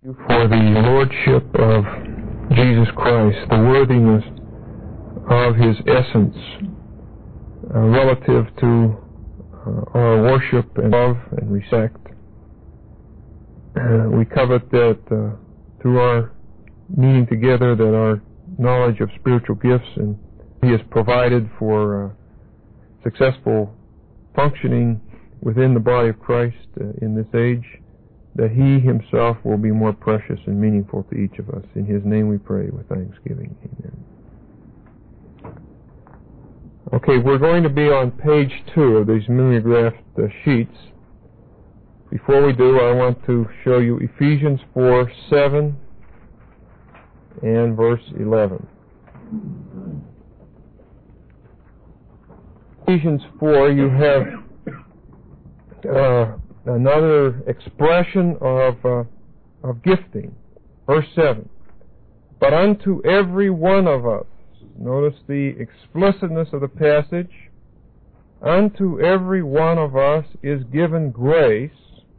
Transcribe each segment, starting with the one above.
you for the lordship of Jesus Christ, the worthiness of His essence relative to our worship and love and respect. We covet that through our meeting together, that our knowledge of spiritual gifts and He has provided for successful functioning within the body of Christ in this age, that He Himself will be more precious and meaningful to each of us. In His name we pray with thanksgiving. Amen. Okay, we're going to be on page 2 of these mimeographed sheets. Before we do, I want to show you Ephesians 4:7 and verse 11. Ephesians 4, you have another expression of gifting. Verse 7. But unto every one of us, notice the explicitness of the passage, unto every one of us is given grace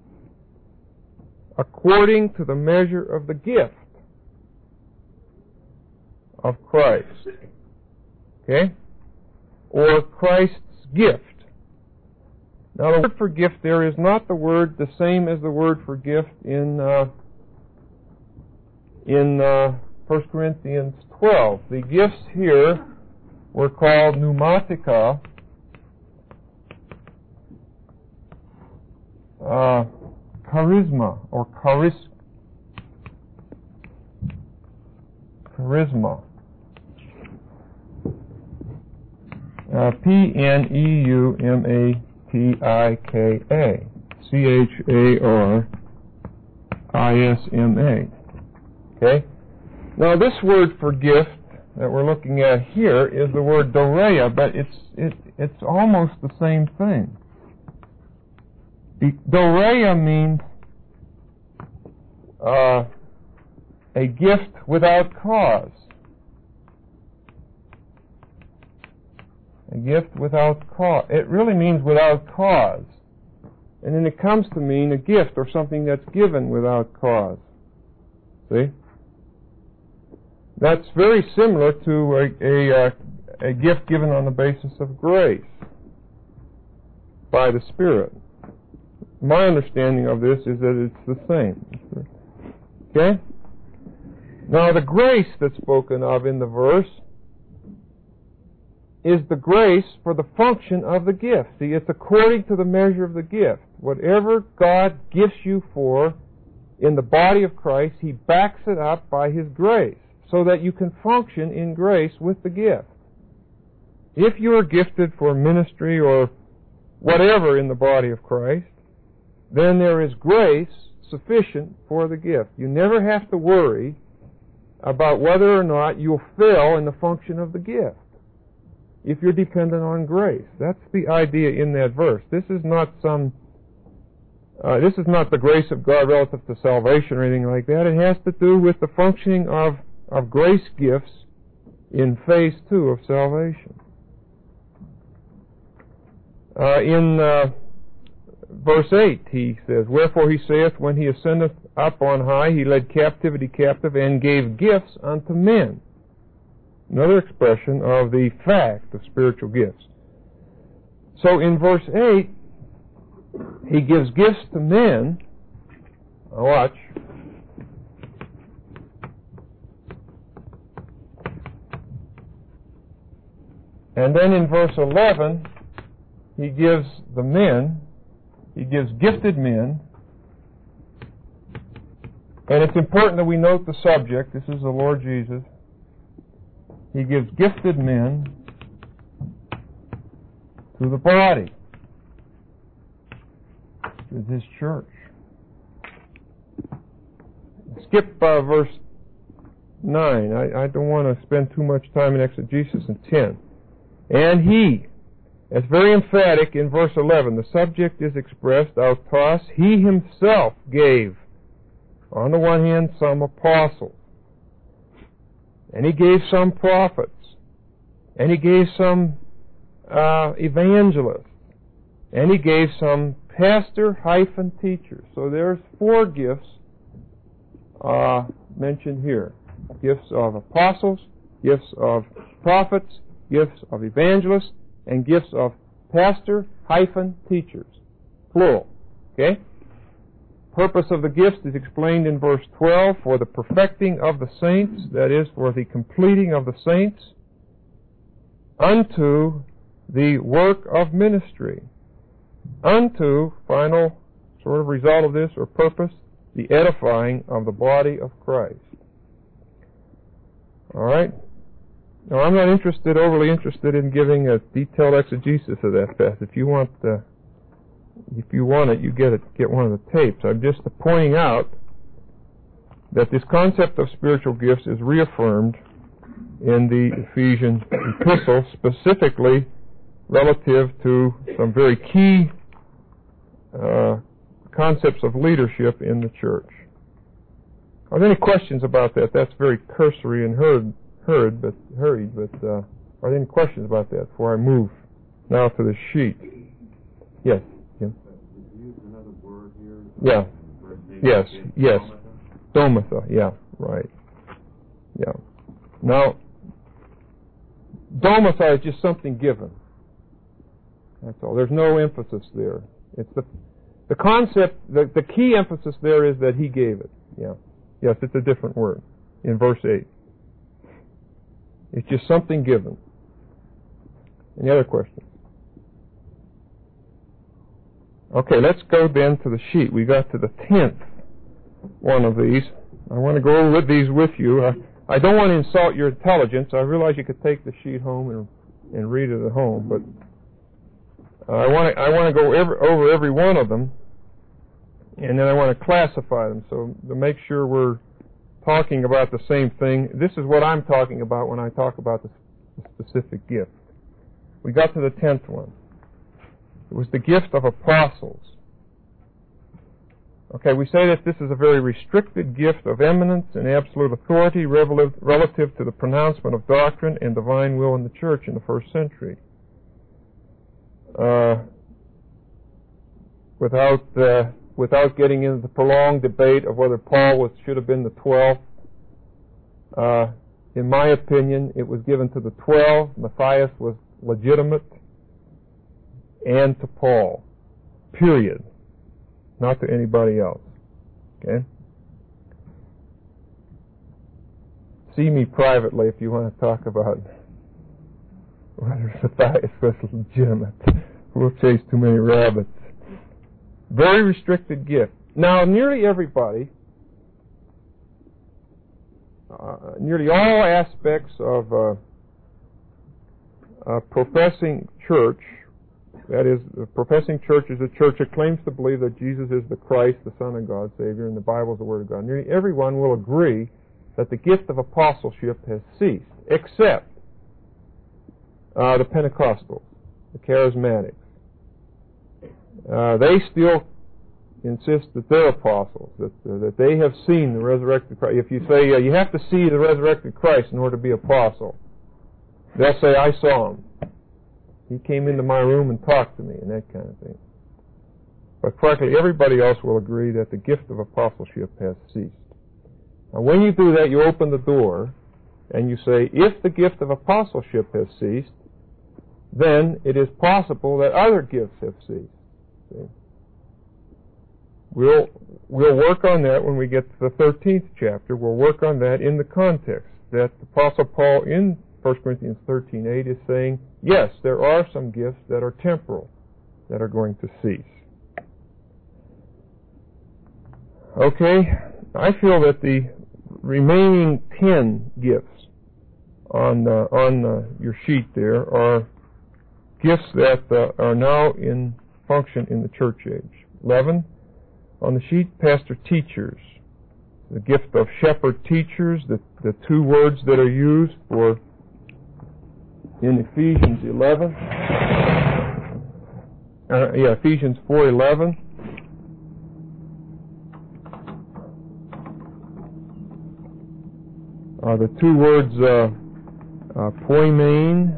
according to the measure of the gift of Christ. Okay? Or Christ's gift. Now, the word for gift there is not the word the same as the word for gift in 1 Corinthians 12. The gifts here were called pneumatica, charisma, or charisma. P-N-E-U-M-A-T-I-K-A. C-H-A-R-I-S-M-A. Okay? Now, this word for gift that we're looking at here is the word dorea, but it's almost the same thing. Dorea means a gift without cause. A gift without cause. It really means without cause. And then it comes to mean a gift or something that's given without cause. See? That's very similar to a gift given on the basis of grace by the Spirit. My understanding of this is that it's the same. Okay? Now, the grace that's spoken of in the verse is the grace for the function of the gift. See, it's according to the measure of the gift. Whatever God gifts you for in the body of Christ, He backs it up by His grace so that you can function in grace with the gift. If you are gifted for ministry or whatever in the body of Christ, then there is grace sufficient for the gift. You never have to worry about whether or not you'll fail in the function of the gift if you're dependent on grace. That's the idea in that verse. This is not the grace of God relative to salvation or anything like that. It has to do with the functioning of grace gifts in phase 2 of salvation. In verse 8, he says, Wherefore he saith, When he ascendeth up on high, he led captivity captive, and gave gifts unto men. Another expression of the fact of spiritual gifts. So in verse 8, he gives gifts to men. Now watch. And then in verse 11, he gives the men, he gives gifted men. And it's important that we note the subject. This is the Lord Jesus. He gives gifted men to the body, to His church. Skip verse 9. I don't want to spend too much time in exegesis in 10. And He, that's very emphatic in verse 11. The subject is expressed, autos. He Himself gave, on the one hand, some apostles. And He gave some prophets. And He gave some evangelists. And He gave some pastor-teachers. So there's 4 gifts mentioned here. Gifts of apostles, gifts of prophets, gifts of evangelists, and gifts of pastor-teachers, plural. Okay? Purpose of the gifts is explained in verse 12, for the perfecting of the saints, that is, for the completing of the saints, unto the work of ministry. Unto, final sort of result of this, or purpose, the edifying of the body of Christ. All right? Now, I'm not overly interested in giving a detailed exegesis of that passage. If you want it, you get one of the tapes. I'm just pointing out that this concept of spiritual gifts is reaffirmed in the Ephesian epistle, specifically relative to some very key concepts of leadership in the church. Are there any questions about that? That's very cursory and hurried, but are there any questions about that before I move now to the sheet? Yes, Jim? Did you use another word here? Yeah. Yes. Domitha, yeah, right. Yeah. Now, domitha is just something given. That's all. There's no emphasis there. It's the concept, the key emphasis there is that he gave it. Yeah. Yes, it's a different word in verse 8. It's just something given. Any other questions? Okay, let's go then to the sheet. We got to the 10th one of these. I want to go over these with you. I don't want to insult your intelligence. I realize you could take the sheet home and read it at home, but I want to go over every one of them, and then I want to classify them so to make sure we're talking about the same thing. This is what I'm talking about when I talk about the specific gift. We got to the 10th one. It was the gift of apostles. Okay, we say that this is a very restricted gift of eminence and absolute authority relative to the pronouncement of doctrine and divine will in the church in the first century. Without getting into the prolonged debate of whether Paul should have been the 12th, in my opinion, it was given to the 12. Matthias was legitimate, and to Paul. Period. Not to anybody else. Okay? See me privately if you want to talk about whether Matthias was legitimate. We'll chase too many rabbits. Very restricted gift. Now, nearly everybody, nearly all aspects of a professing church, that is, a professing church is a church that claims to believe that Jesus is the Christ, the Son of God, Savior, and the Bible is the Word of God. Nearly everyone will agree that the gift of apostleship has ceased, except the Pentecostals, the Charismatics. They still insist that they're apostles, that they have seen the resurrected Christ. If you say you have to see the resurrected Christ in order to be apostle, they'll say, I saw him. He came into my room and talked to me, and that kind of thing. But practically everybody else will agree that the gift of apostleship has ceased. Now, when you do that, you open the door, and you say, if the gift of apostleship has ceased, then it is possible that other gifts have ceased. See? We'll work on that when we get to the 13th chapter. We'll work on that in the context that the Apostle Paul in 1 Corinthians 13:8 is saying, yes, there are some gifts that are temporal, that are going to cease. Okay, I feel that the remaining 10 gifts on your sheet there are gifts that are now in function in the church age. 11, on the sheet, pastor-teachers. The gift of shepherd-teachers, the two words that are used for in Ephesians 11. Ephesians 4:11. The two words poimen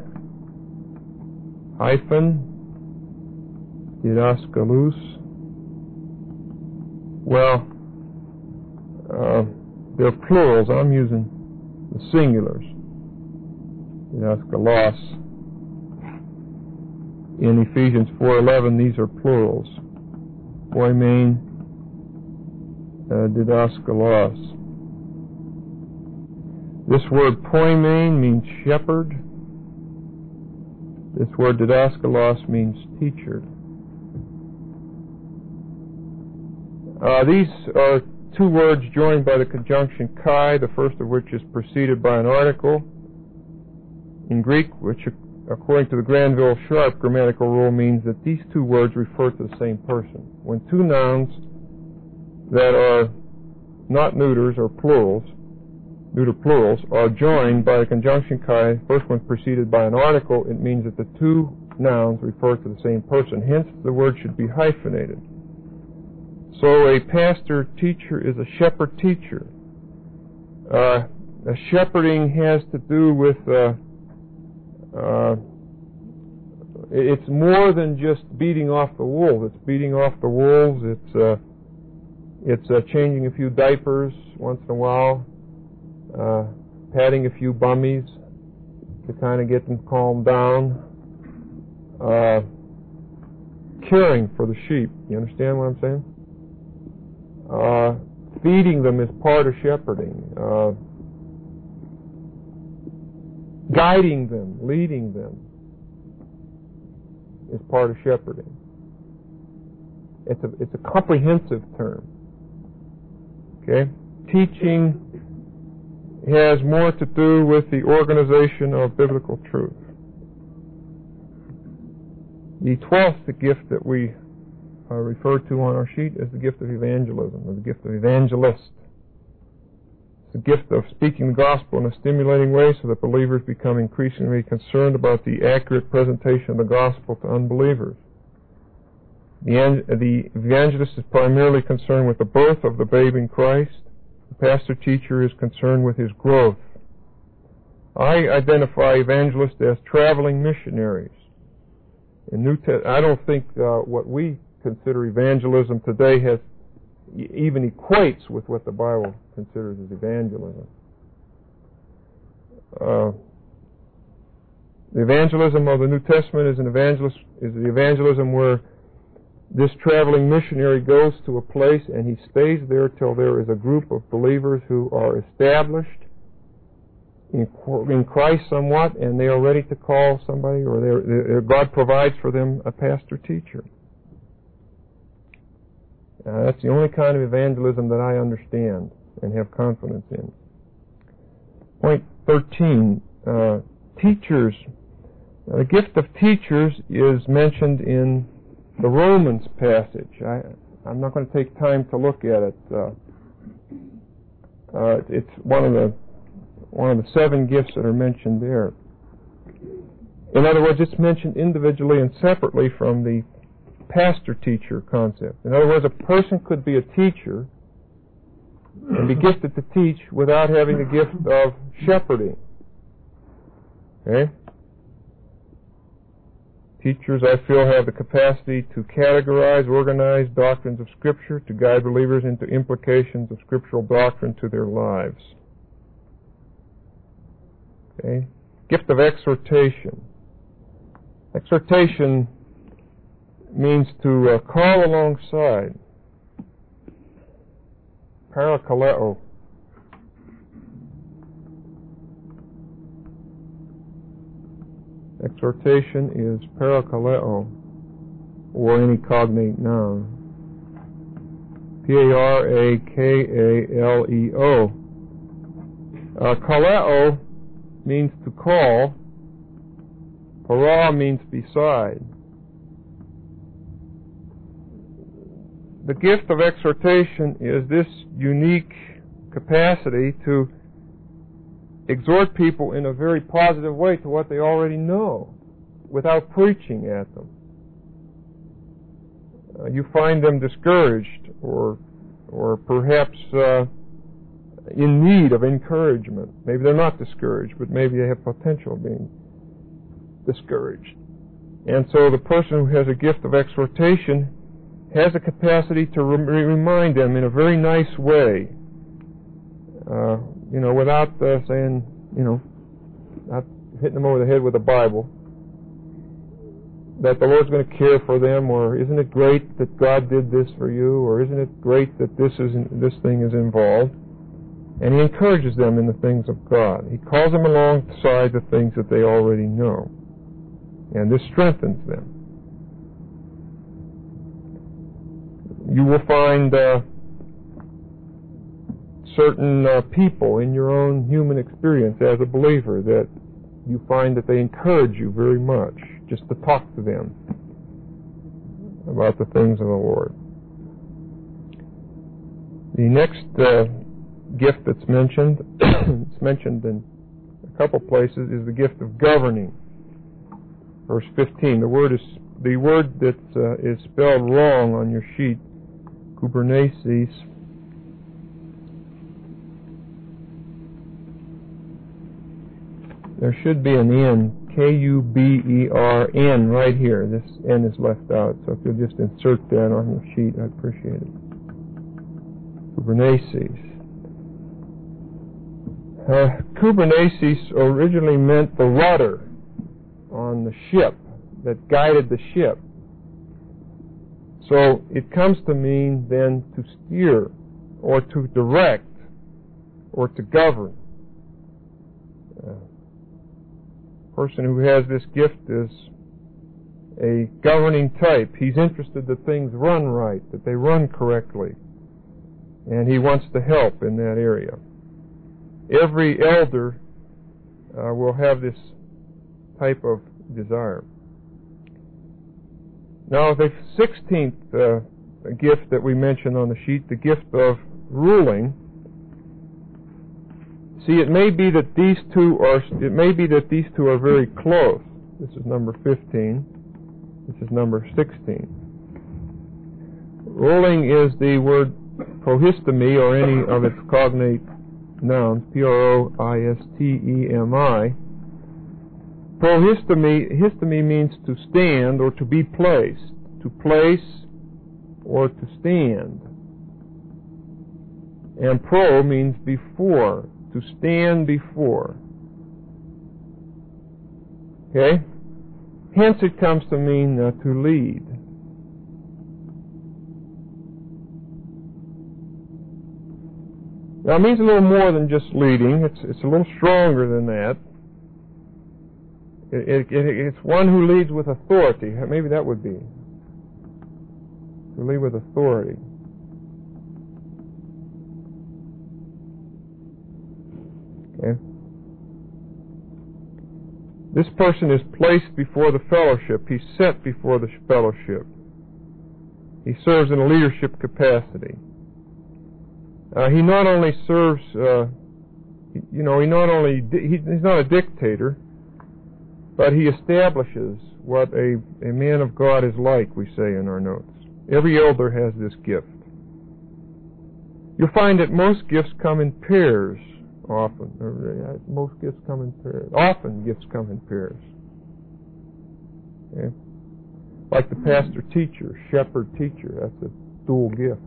hyphen didaskalus. Well, They're plurals. I'm using the singulars. Didaskalos. In Ephesians 4:11, these are plurals. Poimen, didaskalos. This word poimen means shepherd. This word didaskalos means teacher. These are two words joined by the conjunction kai, the first of which is preceded by an article. In Greek, which according to the Granville-Sharp grammatical rule means that these two words refer to the same person. When two nouns that are not neuters or plurals, neuter plurals, are joined by a conjunction kai, first one preceded by an article, it means that the two nouns refer to the same person. Hence, the word should be hyphenated. So a pastor-teacher is a shepherd-teacher. Shepherding has to do with it's more than just beating off the wolves. It's beating off the wolves. It's changing a few diapers once in a while, patting a few bummies to kind of get them calmed down, caring for the sheep. You understand what I'm saying? Feeding them is part of shepherding. Guiding them, leading them is part of shepherding. It's a comprehensive term. Okay? Teaching has more to do with the organization of biblical truth. The 12th gift that we refer to on our sheet is the gift of evangelism, or the gift of evangelist. The gift of speaking the gospel in a stimulating way so that believers become increasingly concerned about the accurate presentation of the gospel to unbelievers. The evangelist is primarily concerned with the birth of the babe in Christ. The pastor-teacher is concerned with his growth. I identify evangelists as traveling missionaries. I don't think what we consider evangelism today has even equates with what the Bible considers as evangelism. The evangelism of the New Testament is the evangelism where this traveling missionary goes to a place and he stays there till there is a group of believers who are established in Christ somewhat, and they are ready to call somebody, or God provides for them a pastor-teacher. That's the only kind of evangelism that I understand and have confidence in. Point 13, teachers. The gift of teachers is mentioned in the Romans passage. I'm not going to take time to look at it. It's one of the 7 gifts that are mentioned there. In other words, it's mentioned individually and separately from the pastor-teacher concept. In other words, a person could be a teacher and be gifted to teach without having the gift of shepherding. Okay? Teachers, I feel, have the capacity to categorize, organize doctrines of Scripture, to guide believers into implications of scriptural doctrine to their lives. Okay? Gift of exhortation. Exhortation means to call alongside. Parakaleo. Exhortation is parakaleo, or any cognate noun. P-A-R-A-K-A-L-E-O. Kaleo means to call. Para means beside. The gift of exhortation is this unique capacity to exhort people in a very positive way to what they already know without preaching at them. You find them discouraged or perhaps in need of encouragement. Maybe they're not discouraged, but maybe they have potential of being discouraged. And so the person who has a gift of exhortation has a capacity to remind them in a very nice way without saying, not hitting them over the head with a Bible, that the Lord's going to care for them, or isn't it great that God did this for you, or isn't it great that this thing is involved? And He encourages them in the things of God. He calls them alongside the things that they already know. And this strengthens them. You will find certain people in your own human experience as a believer that you find that they encourage you very much just to talk to them about the things of the Lord. The next gift that's mentioned, it's mentioned in a couple places, is the gift of governing. Verse 15. The word that is spelled wrong on your sheet, kubernesis. There should be an N, K-U-B-E-R-N, right here. This N is left out, so if you'll just insert that on your sheet, I'd appreciate it. Kubernesis. Kubernesis originally meant the rudder on the ship that guided the ship. So it comes to mean then to steer or to direct or to govern. A person who has this gift is a governing type. He's interested that things run right, that they run correctly, and he wants to help in that area. Every elder will have this type of desire. Now, the 16th gift that we mentioned on the sheet, the gift of ruling. See, it may be that these two are very close. This is number 15. This is number 16. Ruling is the word prohistemi, or any of its cognate nouns, P-R-O-I-S-T-E-M-I. Prohistemi means to stand or to be placed, to place or to stand. And pro means before, to stand before. Okay? Hence it comes to mean to lead. Now it means a little more than just leading. It's a little stronger than that. It's one who leads with authority. Maybe that would be. To lead with authority. Okay. This person is placed before the fellowship. He's set before the fellowship. He serves in a leadership capacity. He not only serves, he's not a dictator, but he establishes what a man of God is like, we say in our notes. Every elder has this gift. You'll find that most gifts come in pairs often. Most gifts come in pairs. Often gifts come in pairs. Okay? Like the pastor-teacher, shepherd-teacher. That's a dual gift.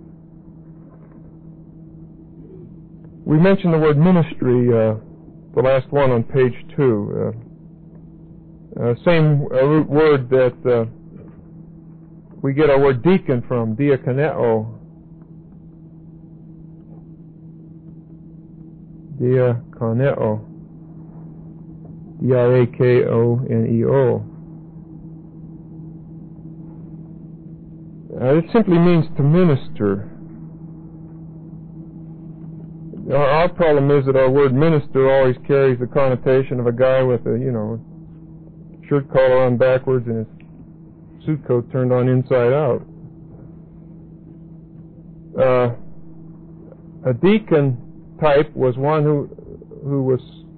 We mentioned the word ministry, the last one on page 2. Same root word that we get our word deacon from, diakoneo. Diakoneo. D-I-A-K-O-N-E-O. It simply means to minister. Our problem is that our word minister always carries the connotation of a guy with a, shirt collar on backwards and his suit coat turned on inside out. A deacon type was one who was,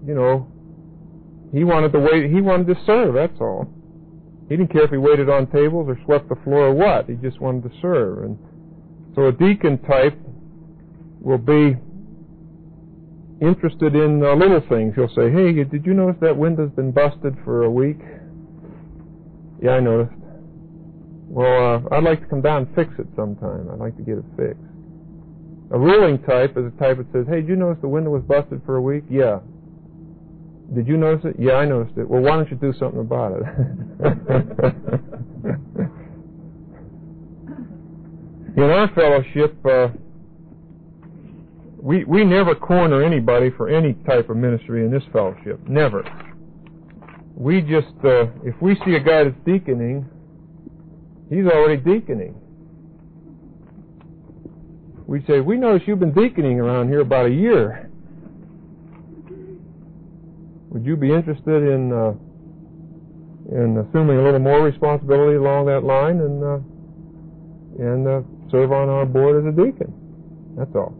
he wanted to serve, that's all. He didn't care if he waited on tables or swept the floor or what. He just wanted to serve. And so a deacon type will be interested in little things. He'll say, hey, did you notice that window's been busted for a week? Yeah, I noticed. Well, I'd like to come down and fix it sometime. I'd like to get it fixed. A ruling type is a type that says, hey, did you notice the window was busted for a week? Yeah. Did you notice it? Yeah, I noticed it. Well, why don't you do something about it? In our fellowship, we never corner anybody for any type of ministry in this fellowship. Never. We just, if we see a guy that's deaconing, he's already deaconing. We say, we notice you've been deaconing around here about a year. Would you be interested in assuming a little more responsibility along that line and serve on our board as a deacon? That's all.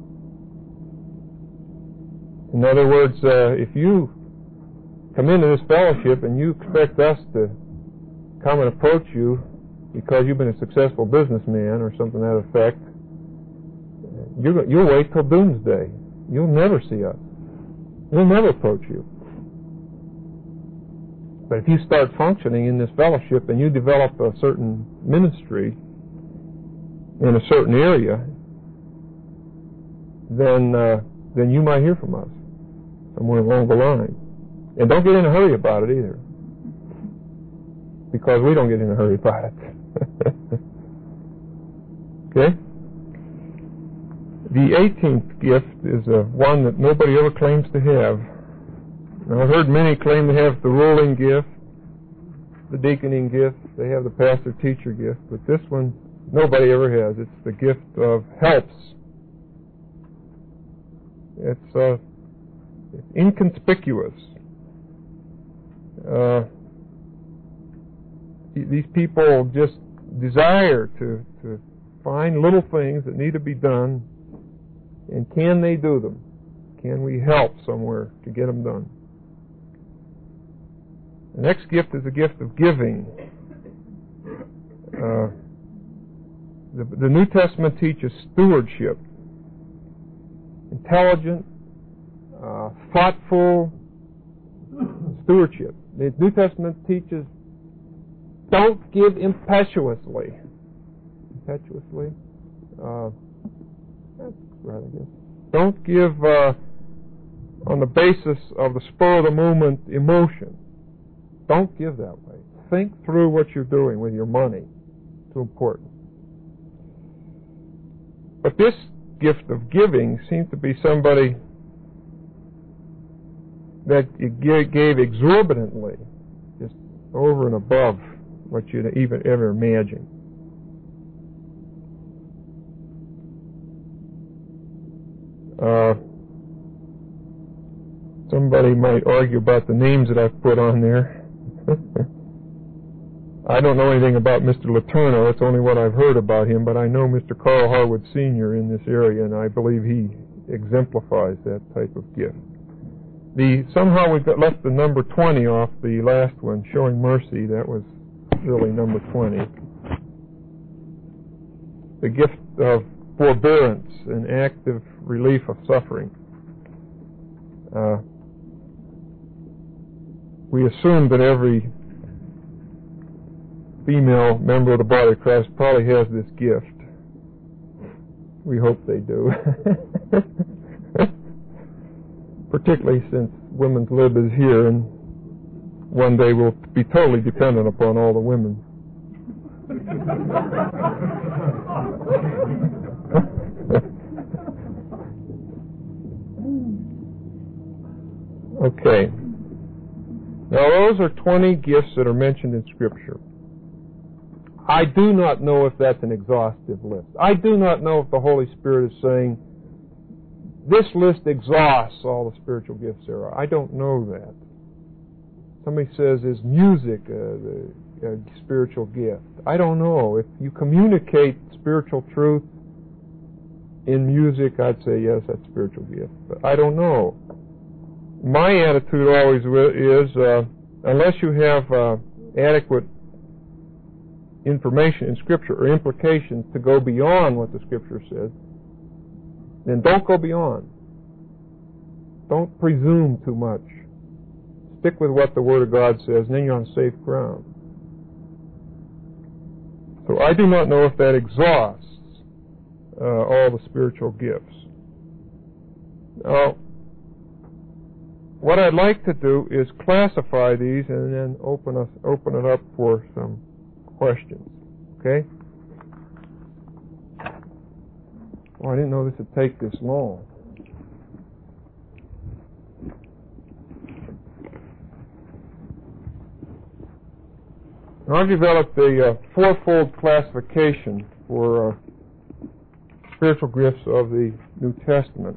In other words, if you come into this fellowship and you expect us to come and approach you because you've been a successful businessman or something to that effect, you'll wait till doomsday. You'll never see us. We'll never approach you. But if you start functioning in this fellowship and you develop a certain ministry in a certain area, then you might hear from us somewhere along the line. And don't get in a hurry about it either, because we don't get in a hurry about it. Okay? The 18th gift is one that nobody ever claims to have. Now, I've heard many claim to have the ruling gift, the deaconing gift, they have the pastor-teacher gift, but this one nobody ever has. It's the gift of helps. It's inconspicuous. These people just desire to find little things that need to be done, and can they do them? Can we help somewhere to get them done? The next gift is the gift of giving. The New Testament teaches stewardship. Intelligent, thoughtful stewardship. The New Testament teaches don't give impetuously. Impetuously? That's right, I guess. Don't give on the basis of the spur of the moment emotion. Don't give that way. Think through what you're doing with your money. It's important. But this gift of giving seems to be somebody that gave exorbitantly, just over and above what you'd even ever imagine. Somebody might argue about the names that I've put on there. I don't know anything about Mr. Letourneau. It's only what I've heard about him, but I know Mr. Carl Harwood Sr. in this area, and I believe he exemplifies that type of gift. Somehow we've left the number 20 off the last one, showing mercy. That was really number 20. The gift of forbearance and active relief of suffering. We assume that every female member of the body of Christ probably has this gift. We hope they do. Particularly since Women's Lib is here, and one day we'll be totally dependent upon all the women. Okay. Now those are 20 gifts that are mentioned in Scripture. I do not know if that's an exhaustive list. I do not know if the Holy Spirit is saying, this list exhausts all the spiritual gifts there are. I don't know that. Somebody says, is music a spiritual gift? I don't know. If you communicate spiritual truth in music, I'd say, yes, that's a spiritual gift. But I don't know. My attitude always is, unless you have adequate information in Scripture or implications to go beyond what the Scripture says, then don't go beyond. Don't presume too much. Stick with what the Word of God says, and then you're on safe ground. So I do not know if that exhausts all the spiritual gifts. Now, what I'd like to do is classify these and then open it up for some questions. Okay? Oh, I didn't know this would take this long. Now, I've developed a fourfold classification for spiritual gifts of the New Testament.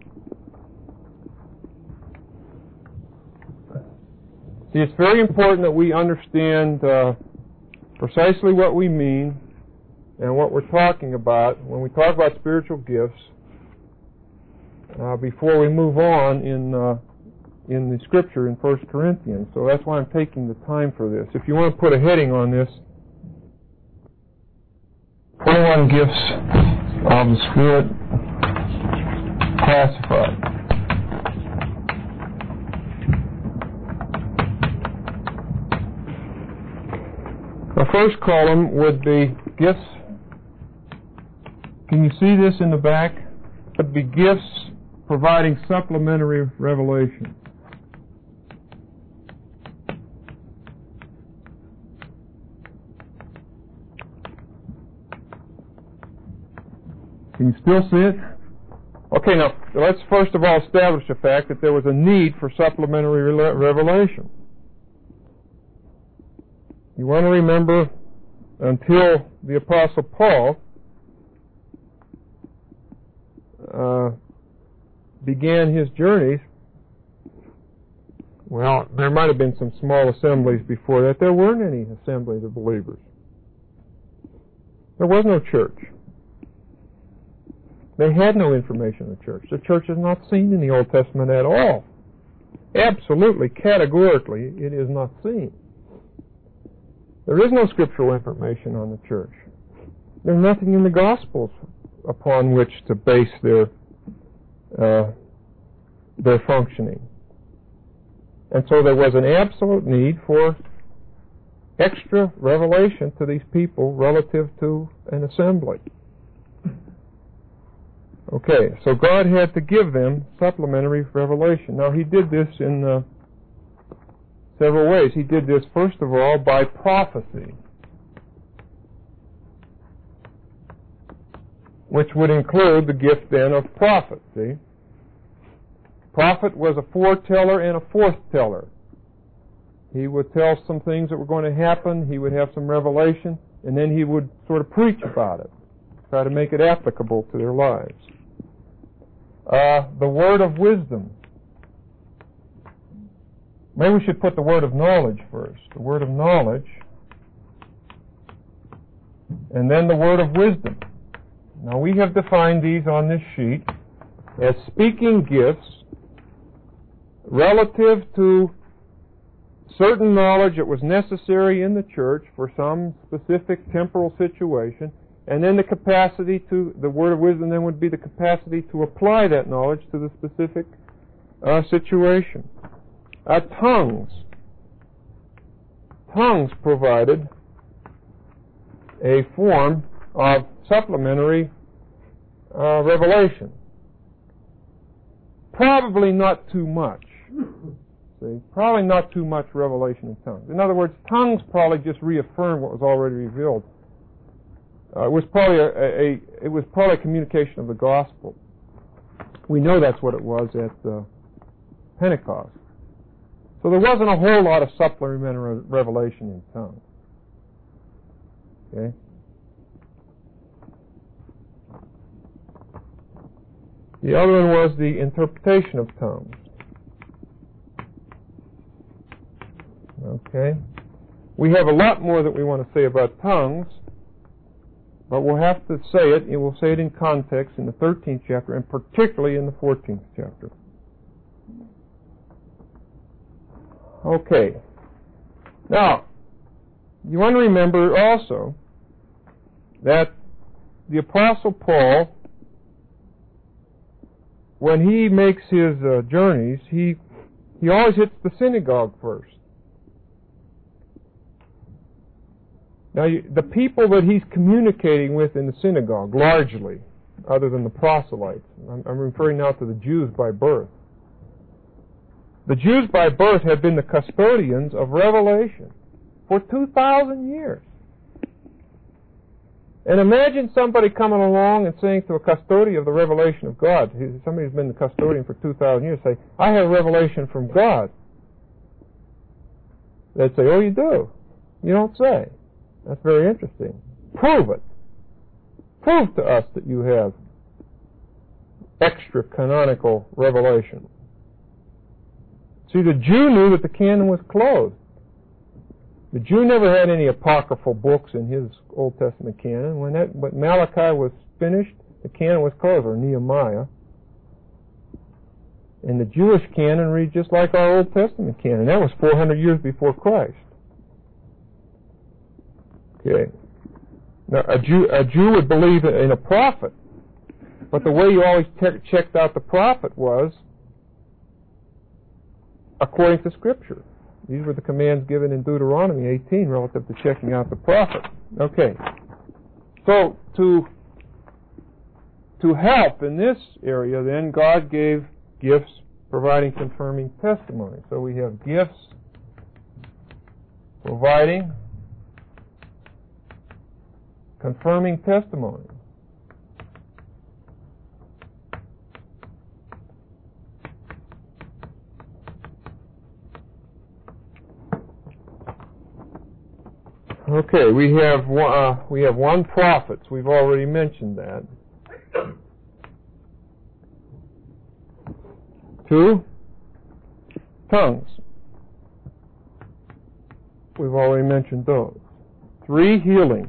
See, it's very important that we understand precisely what we mean and what we're talking about when we talk about spiritual gifts before we move on in the Scripture in 1 Corinthians. So that's why I'm taking the time for this. If you want to put a heading on this, 21 gifts of the Spirit classified. The first column would be gifts. Can you see this in the back? It would be gifts providing supplementary revelation. Can you still see it? Okay, now let's first of all establish the fact that there was a need for supplementary revelation. You want to remember, until the Apostle Paul began his journeys, well, there might have been some small assemblies before that. There weren't any assemblies of believers. There was no church. They had no information of the church. The church is not seen in the Old Testament at all. Absolutely, categorically, it is not seen. There is no scriptural information on the church. There's nothing in the Gospels upon which to base their functioning. And so there was an absolute need for extra revelation to these people relative to an assembly. Okay, so God had to give them supplementary revelation. Now, He did this in several ways. He did this, first of all, by prophecy, which would include the gift, then, of prophecy. Prophet was a foreteller and a forthteller. He would tell some things that were going to happen, he would have some revelation, and then he would sort of preach about it, try to make it applicable to their lives. The word of wisdom. Maybe we should put the word of knowledge first. The word of knowledge, and then the word of wisdom. Now, we have defined these on this sheet as speaking gifts relative to certain knowledge that was necessary in the church for some specific temporal situation, and then the capacity to, the word of wisdom then would be the capacity to apply that knowledge to the specific situation. Tongues. Tongues provided a form of supplementary revelation. Probably not too much. See, probably not too much revelation in tongues. In other words, tongues probably just reaffirmed what was already revealed. It was probably a communication of the gospel. We know that's what it was at Pentecost. So there wasn't a whole lot of supplementary revelation in tongues. Okay? The other one was the interpretation of tongues. Okay? We have a lot more that we want to say about tongues, but we'll have to say it, and we'll say it in context in the 13th chapter, and particularly in the 14th chapter. Okay. Now, you want to remember also that the Apostle Paul, when he makes his journeys, he always hits the synagogue first. Now, the people that he's communicating with in the synagogue, largely, other than the proselytes. I'm referring now to the Jews by birth. The Jews by birth have been the custodians of revelation for 2,000 years. And imagine somebody coming along and saying to a custodian of the revelation of God, somebody who's been the custodian for 2,000 years, say, I have revelation from God. They'd say, oh, you do? You don't say. That's very interesting. Prove it. Prove to us that you have extra canonical revelation. See, the Jew knew that the canon was closed. The Jew never had any apocryphal books in his Old Testament canon. When Malachi was finished, the canon was closed, or Nehemiah. And the Jewish canon reads just like our Old Testament canon. That was 400 years before Christ. Okay. Now, a Jew would believe in a prophet, but the way you always checked out the prophet was according to Scripture. These were the commands given in Deuteronomy 18 relative to checking out the prophet. Okay. So, to help in this area, then, God gave gifts providing confirming testimony. So we have gifts providing confirming testimony. Okay, we have one prophet. We've already mentioned that. 2 tongues. We've already mentioned those. 3 healings.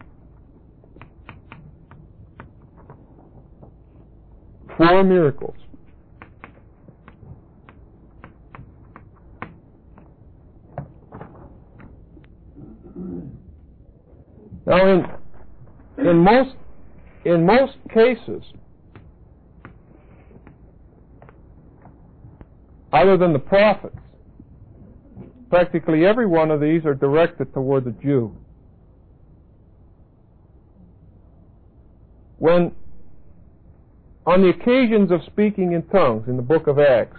4 miracles. Now, in most cases, other than the prophets, practically every one of these are directed toward the Jew. When, on the occasions of speaking in tongues in the book of Acts,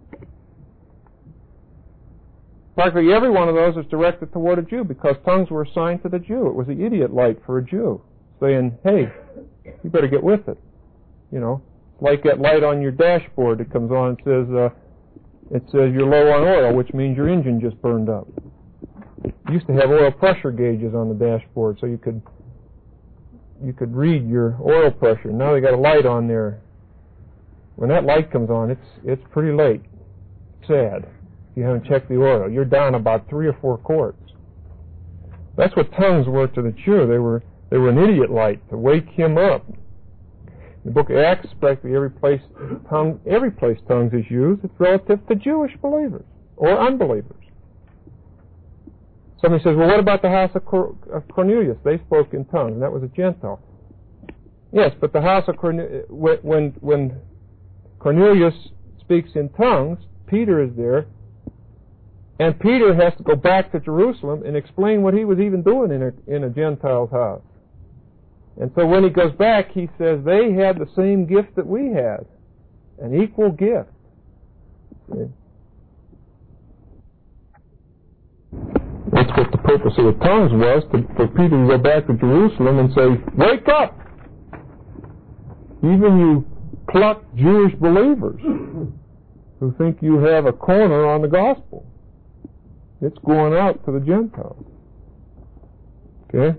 practically every one of those is directed toward a Jew because tongues were assigned to the Jew. It was the idiot light for a Jew, saying, hey, you better get with it. You know, like that light on your dashboard that comes on and says you're low on oil, which means your engine just burned up. You used to have oil pressure gauges on the dashboard so you could read your oil pressure. Now they got a light on there. When that light comes on, it's pretty late. Sad. You haven't checked the oil. You're down about 3 or 4 quarts. That's what tongues were to the Jew. They were an idiot light to wake him up. In the book of Acts, practically every place tongues is used, it's relative to Jewish believers or unbelievers. Somebody says, well, what about the house of Cornelius? They spoke in tongues, and that was a Gentile. Yes, but the house of Cornelius, when Cornelius speaks in tongues, Peter is there, and Peter has to go back to Jerusalem and explain what he was even doing in a Gentile's house. And so when he goes back, he says they had the same gift that we had, an equal gift. See? That's what the purpose of the tongues was, for Peter to go back to Jerusalem and say, wake up! Even you plucked Jewish believers who think you have a corner on the gospel. It's going out to the Gentiles. Okay?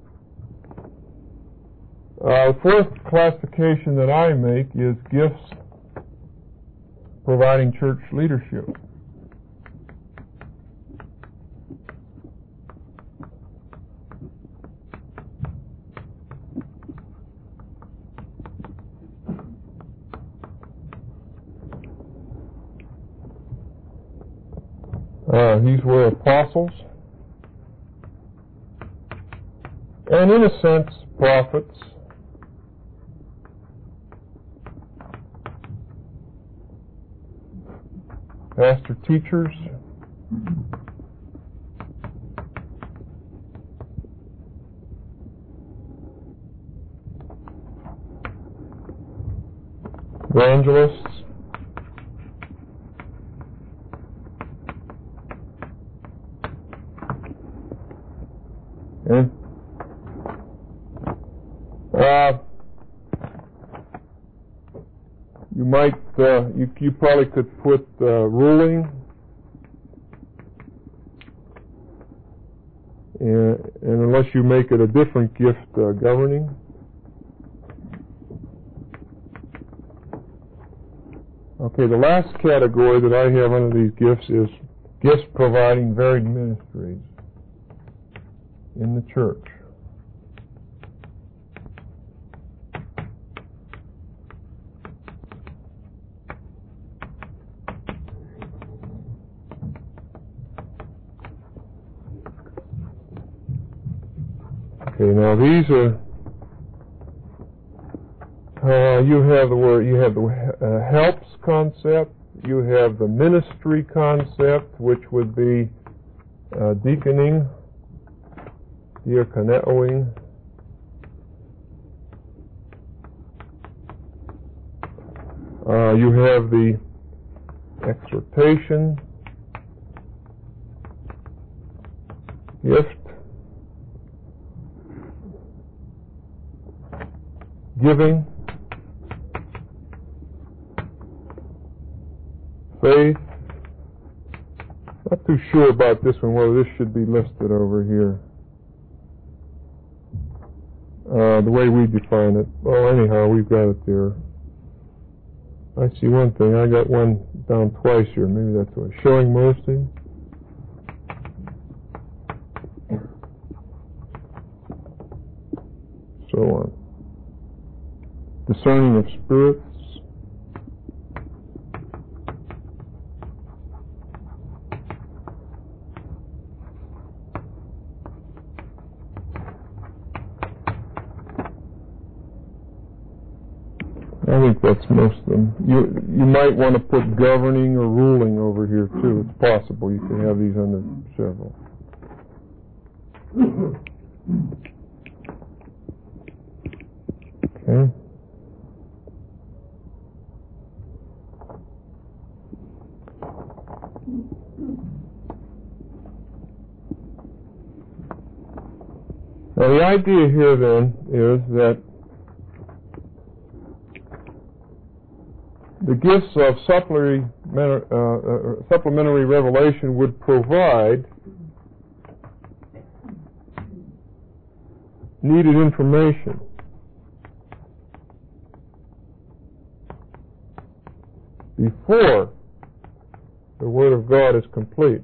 The fourth classification that I make is gifts providing church leadership. These were apostles, and in a sense, prophets. Pastor teachers, evangelists. Okay. You might, you probably could put ruling, and unless you make it a different gift, governing. Okay, the last category that I have under these gifts is gifts providing varied ministries in the church. Okay, now these are, you have the helps concept, you have the ministry concept, which would be deaconing, diakonoing, you have the exhortation gift, giving, faith. Not too sure about this one, whether this should be listed over here. The way we define it. Well, anyhow, we've got it there. I see one thing. I got one down twice here. Maybe that's what. Showing mercy. So on. Discerning of spirits. I think that's most of them. You might want to put governing or ruling over here too. It's possible you can have these under several. Okay. Now the idea here then is that the gifts of supplementary revelation would provide needed information before the Word of God is complete.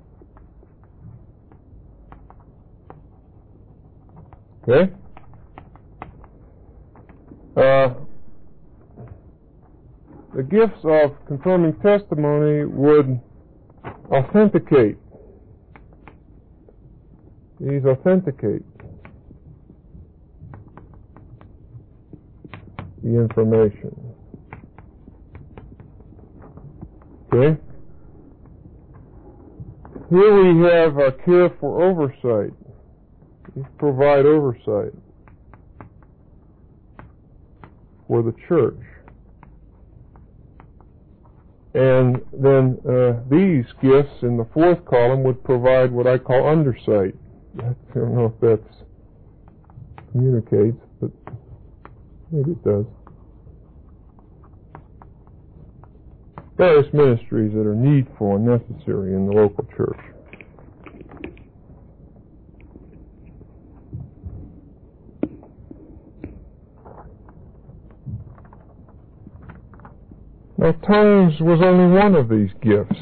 Okay? The gifts of confirming testimony would authenticate. These authenticate the information. Okay? Here we have a care for oversight. These provide oversight for the church. And then these gifts in the fourth column would provide what I call undersight. I don't know if that communicates, but maybe it does. Various ministries that are needful and necessary in the local church. Now, tongues was only one of these gifts.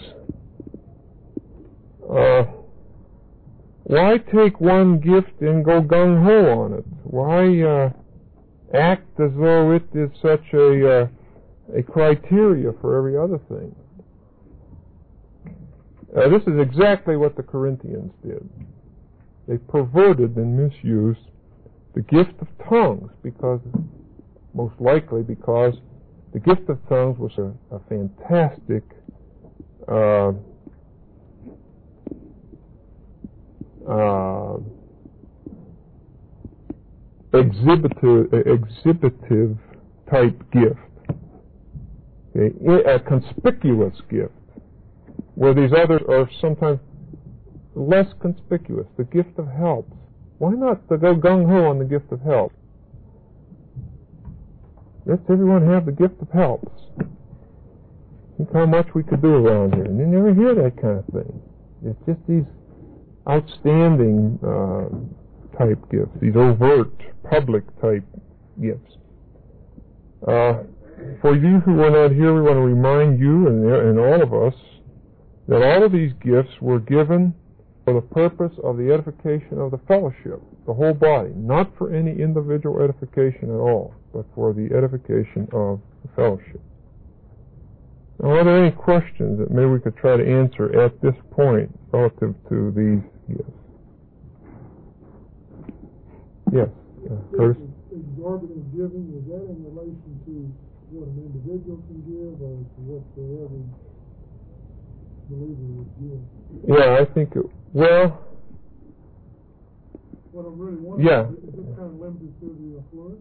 Why take one gift and go gung-ho on it? Why act as though it is such a criteria for every other thing? This is exactly what the Corinthians did. They perverted and misused the gift of tongues most likely because the gift of tongues was a fantastic exhibitive type gift. Okay, a conspicuous gift, where these others are sometimes less conspicuous. The gift of helps. Why not go gung-ho on the gift of help? Let's everyone have the gift of helps. Think how much we could do around here. And you never hear that kind of thing. It's just these outstanding type gifts, these overt, public type gifts. For you who were not here, we want to remind you and all of us that all of these gifts were given for the purpose of the edification of the fellowship, the whole body, not for any individual edification at all, but for the edification of the fellowship. Now, are there any questions that maybe we could try to answer at this point relative to these gifts? Yes, first. Exorbitant giving, is that in relation to what an individual can give, or to what the average believer would give? Yeah, I think well. What I'm really wondering, yeah. Is this kind of limited to the affluent?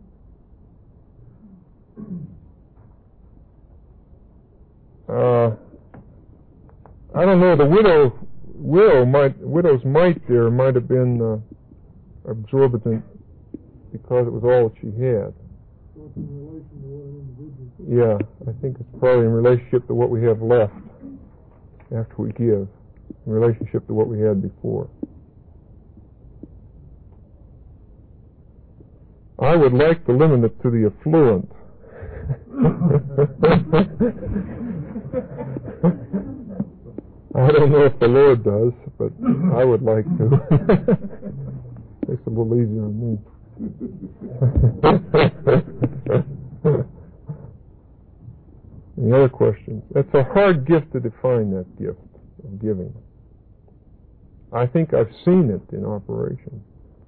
I don't know. The widow's mite there might have been exorbitant because it was all that she had. So it's in relation to what an individual. Yeah, I think it's probably in relationship to what we have left after we give, in relationship to what we had before. I would like to limit it to the affluent. I don't know if the Lord does, but I would like to. Makes it a little easier on me. Any other questions? It's a hard gift to define, that gift of giving. I think I've seen it in operation.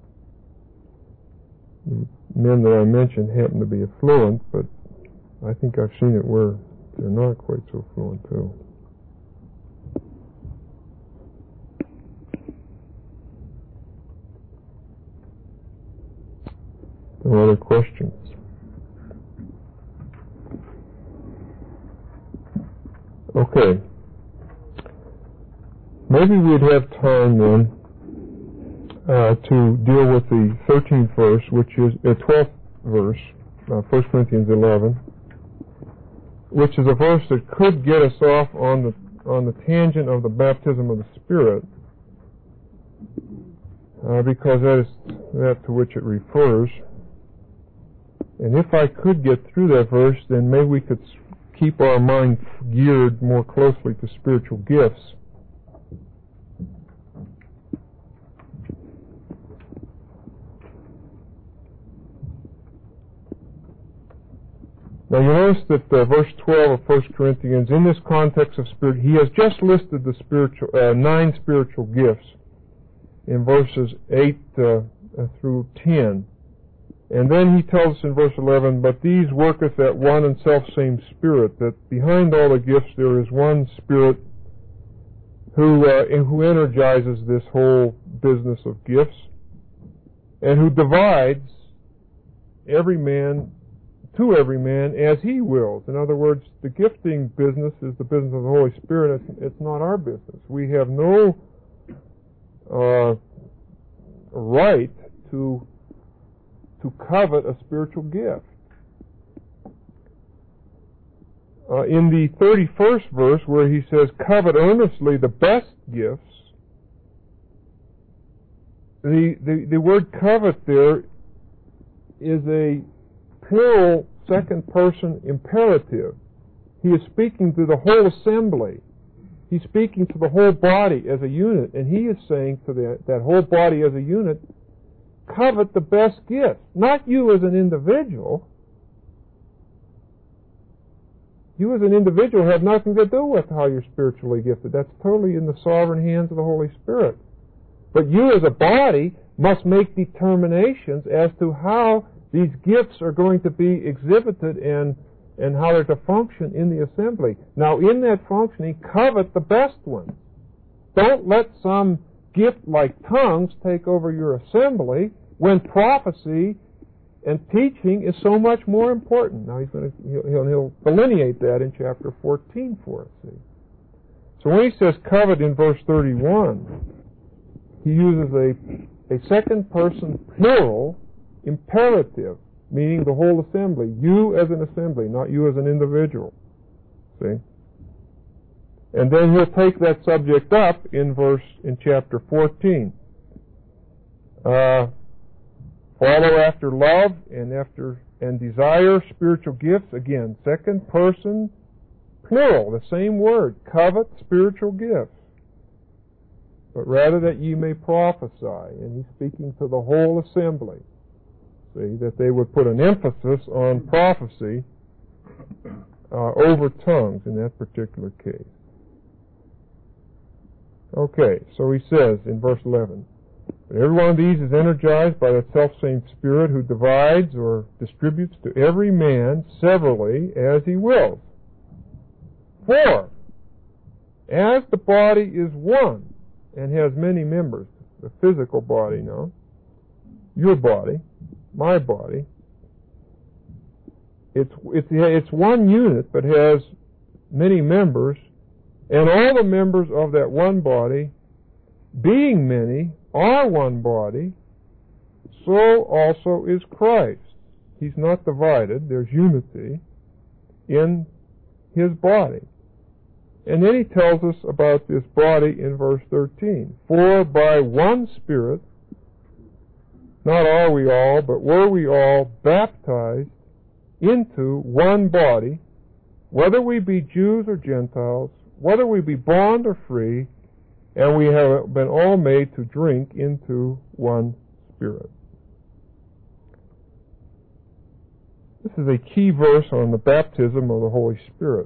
The men that I mentioned happen to be affluent, but I think I've seen it where they're not quite so affluent too. No other questions? Okay. Maybe we'd have time then to deal with the 13th verse, which is 12th verse, 1 Corinthians 11, which is a verse that could get us off on the tangent of the baptism of the Spirit, because that is that to which it refers. And if I could get through that verse, then maybe we could keep our mind geared more closely to spiritual gifts. Now you notice that verse 12 of 1 Corinthians, in this context of spirit, he has just listed the 9 spiritual gifts in verses 8 through 10. And then he tells us in verse 11, but these worketh that one and selfsame Spirit, that behind all the gifts there is one Spirit who energizes this whole business of gifts, and who divides every man to every man as he wills. In other words, the gifting business is the business of the Holy Spirit. It's not our business. We have no right to covet a spiritual gift. In the 31st verse, where he says, covet earnestly the best gifts, the word covet there is a plural second person imperative. He is speaking to the whole assembly. He's speaking to the whole body as a unit, and he is saying to that whole body as a unit, covet the best gift. Not you as an individual. You as an individual have nothing to do with how you're spiritually gifted. That's totally in the sovereign hands of the Holy Spirit. But you as a body must make determinations as to how these gifts are going to be exhibited and how they're to function in the assembly. Now, in that functioning, covet the best ones. Don't let some gift like tongues take over your assembly when prophecy And teaching is so much more important. Now he'll delineate that in chapter 14 for us. See? So when he says covet in verse 31, he uses a second person plural imperative, meaning the whole assembly. You as an assembly, not you as an individual. See? And then he'll take that subject up in chapter 14. Follow after love and desire spiritual gifts. Again, second person plural, the same word, covet spiritual gifts. But rather that ye may prophesy. And he's speaking to the whole assembly. See, that they would put an emphasis on prophecy over tongues in that particular case. Okay, so he says in verse 11, but every one of these is energized by that selfsame Spirit who divides or distributes to every man severally as he wills. For, as the body is one and has many members, the physical body now, your body, my body, it's one unit but has many members, and all the members of that one body, being many, are one body, so also is Christ. He's not divided. There's unity in His body. And then he tells us about this body in verse 13. For by one Spirit, not are we all, but were we all baptized into one body, whether we be Jews or Gentiles, whether we be bond or free, and we have been all made to drink into one Spirit. This is a key verse on the baptism of the Holy Spirit.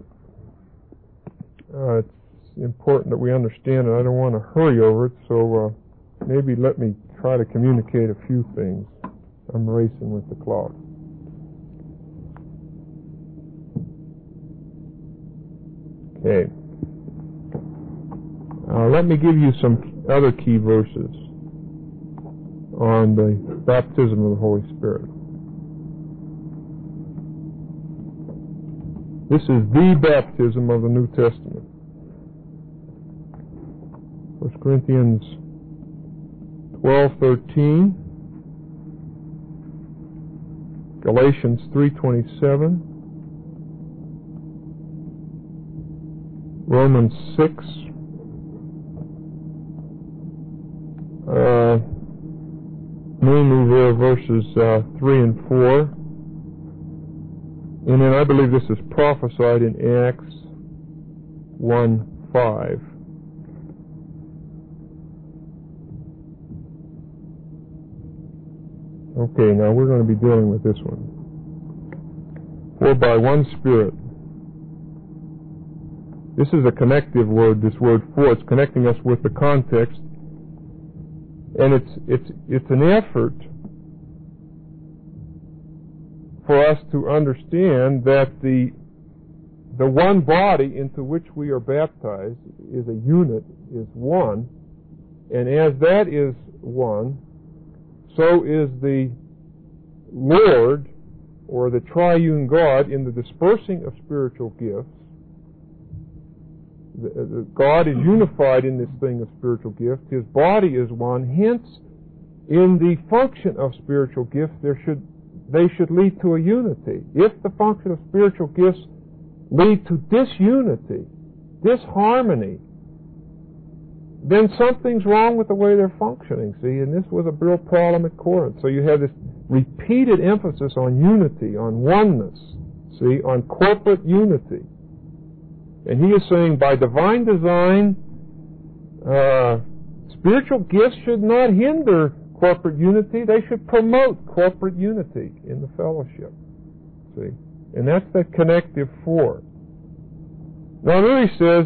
It's important that we understand it. I don't want to hurry over it, so maybe let me try to communicate a few things. I'm racing with the clock. Okay. Let me give you some other key verses on the baptism of the Holy Spirit. This is the baptism of the New Testament. 1 Corinthians 12:13, Galatians 3:27, Romans 6, mainly there verses 3 and 4, and then I believe this is prophesied in Acts 1:5. Okay, now we're going to be dealing with this one. For by one Spirit. This is a connective word, this word for. It's connecting us with the context. And it's an effort for us to understand that the one body into which we are baptized is a unit, is one. And as that is one, so is the Lord, or the triune God, in the dispersing of spiritual gifts. God is unified in this thing of spiritual gifts. His body is one. Hence, in the function of spiritual gifts, they should lead to a unity. If the function of spiritual gifts lead to disunity, disharmony, then something's wrong with the way they're functioning, see? And this was a real problem at Corinth. So you have this repeated emphasis on unity, on oneness, see, on corporate unity. And he is saying by divine design, spiritual gifts should not hinder corporate unity. They should promote corporate unity in the fellowship, see? And that's the connective for. Now it really says,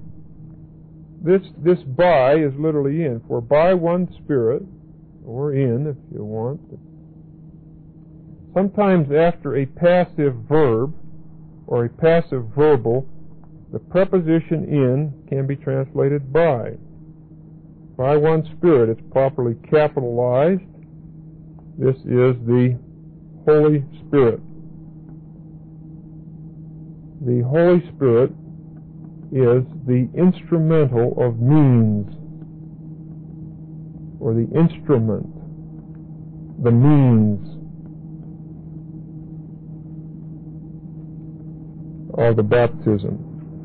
this by is literally in. For by one Spirit, or in if you want. Sometimes after a passive verb, or a passive verbal, the preposition in can be translated by. By one Spirit, it's properly capitalized. This is the Holy Spirit. The Holy Spirit is the instrumental of means, or the instrument, the means of the baptism,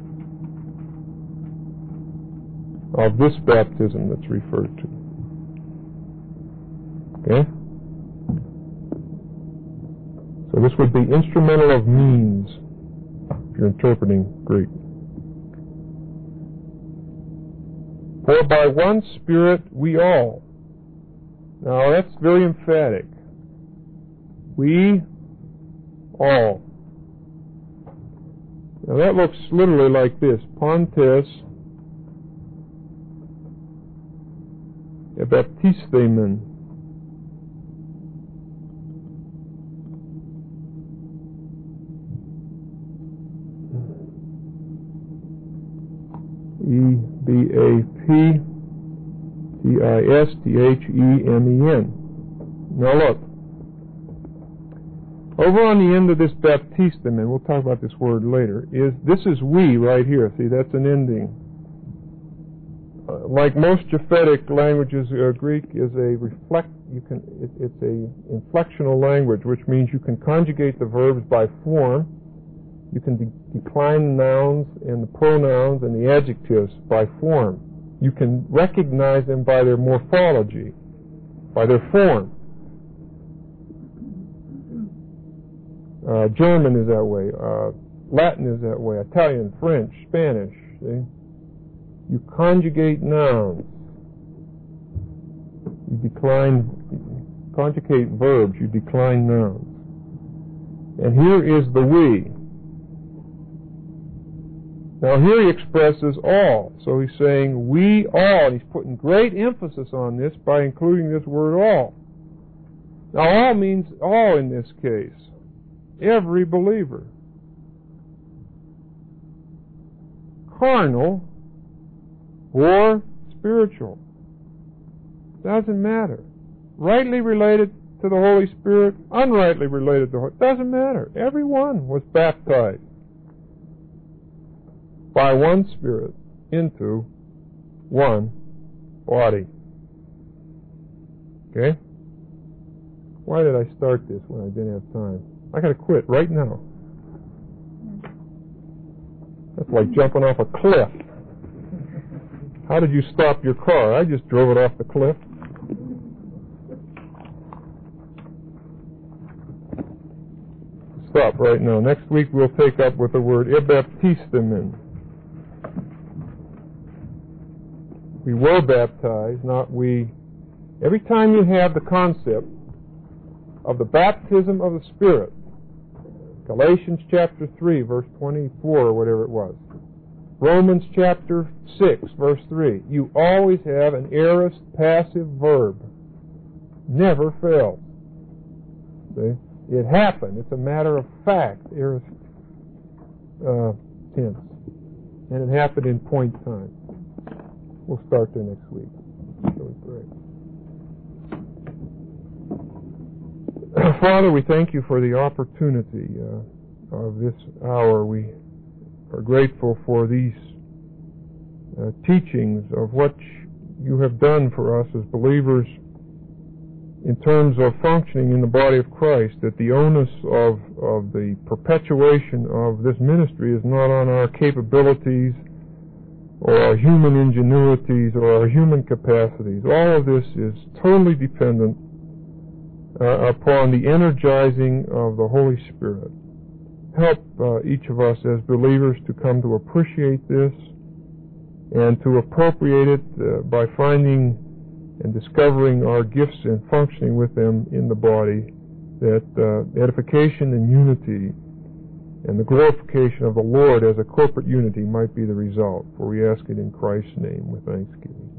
of this baptism that's referred to. Okay? So this would be instrumental of means, if you're interpreting Greek. For by one Spirit we all. Now that's very emphatic. We all. Now that looks literally like this. Pontes ebaptistemen. E-B-A-P-T-I-S-T-H-E-M-E-N. Now look. Over on the end of this baptistemen, we'll talk about this word later, this is we right here. See, that's an ending. Like most Japhetic languages, Greek is it's a inflectional language, which means you can conjugate the verbs by form. You can decline the nouns and the pronouns and the adjectives by form. You can recognize them by their morphology, by their form. German is that way. Latin is that way. Italian, French, Spanish. See? You conjugate nouns. You conjugate verbs. You decline nouns. And here is the we. Now here he expresses all. So he's saying we all. And he's putting great emphasis on this by including this word all. Now all means all in this case. Every believer. Carnal or spiritual. Doesn't matter. Rightly related to the Holy Spirit, unrightly related to the Holy Spirit. Doesn't matter. Everyone was baptized by one Spirit into one body. Okay? Why did I start this when I didn't have time? I gotta quit right now. That's like jumping off a cliff. How did you stop your car? I just drove it off the cliff. Stop right now. Next week we'll take up with the word ebaptistemen. We were baptized, not we. Every time you have the concept of the baptism of the Spirit, Galatians chapter 3, verse 24, or whatever it was, Romans chapter 6, verse 3, you always have an aorist passive verb. Never fails. See? It happened. It's a matter of fact, aorist tense. And it happened in point time. We'll start there next week. So we pray. Father, we thank you for the opportunity of this hour. We are grateful for these teachings of what you have done for us as believers in terms of functioning in the body of Christ, that the onus of the perpetuation of this ministry is not on our capabilities or our human ingenuities or our human capacities. All of this is totally dependent upon the energizing of the Holy Spirit. Help each of us as believers to come to appreciate this and to appropriate it by finding and discovering our gifts and functioning with them in the body, that edification and unity and the glorification of the Lord as a corporate unity might be the result. For we ask it in Christ's name with thanksgiving.